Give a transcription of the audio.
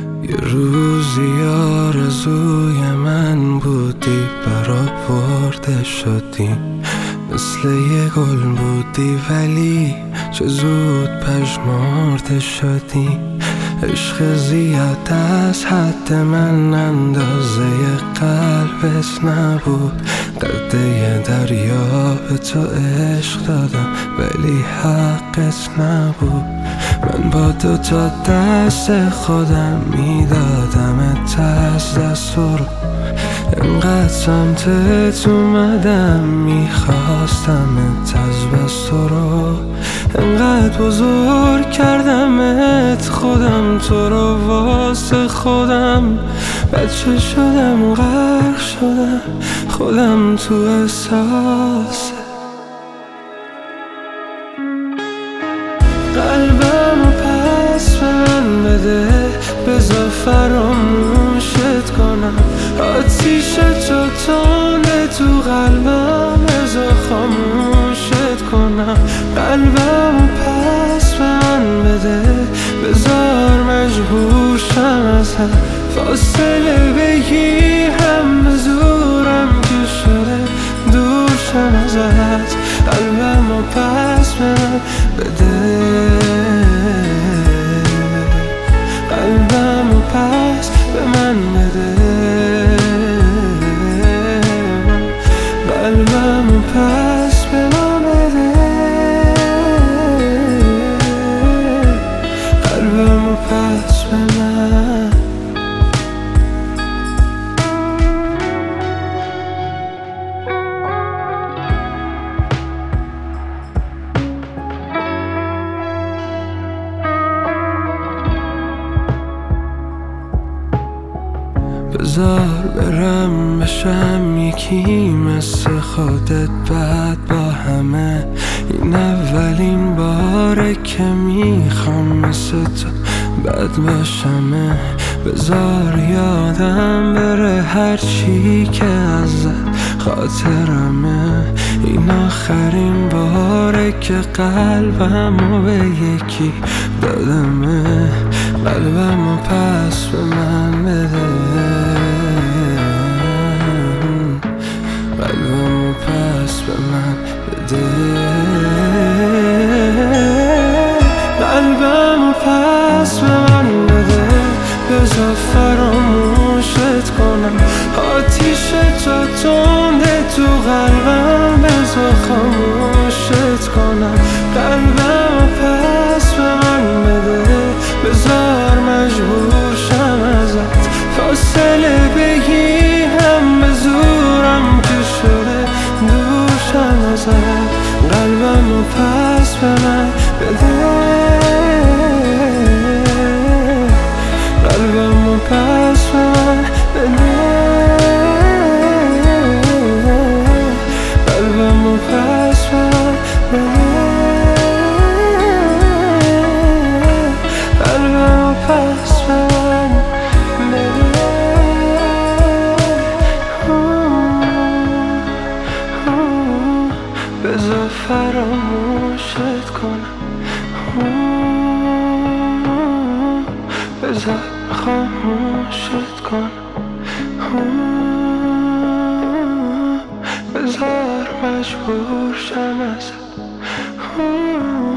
یه روزی آرزوی من بودی، برآورده شدی. مثل یه گل بودی ولی چه زود پژمرده شدی. عشق زیاد از حد من اندازه قلبت نبود. قده دریا به تو عشق دادم ولی حقت نبود. من با دوتا دست خودم میدادمت از دست رو. انقدر سمتت اومدم میخواستمت از بس تو رو. انقدر بزرگ کردمت خودم تو رو واسه خودم. بچه شدم غرق شدم خودم تو احساسه. قلبمو پس به من بده، بذار فراموشت کنم. آتیش تو تنده تو قلبم، بذار خاموشت کنم. قلبمو پس به من بده، بذار مجبور شم ازت. فاصله بگیرم به زورم که شده دور شم ازت. قلبمو پس به من بده، قلبمو پس به من بده. قلبمو پس به من بده، قلبمو پس به من. بذار برم بشم یکی مثل خودت بعد با همه. این اولین باره که میخوام مثل تو بد باشمه. بذار یادم بره هرچی که ازت خاطرمه. این آخرین باره که قلبمو به یکی دادمه. قلبمو پس به من بده، قلبمو پس به من بده. قلبمو پس به من بده، بذار فراموشت کنم. آتیش تو تنده تو قلبم، بذار خاموشت کنم. قلبمو پس به من بده، بذار مجبور شم ازت. فاصله بگیرم به زورم که شده دور شم ازت. قلبمو پس به من بده، قلبمو پس به من بده. قلبمو پس به من بده، قلبمو پس به من بده. بذار فراموشت کنم، بذار خاموشت کنم. بذار مجبور شم ازت.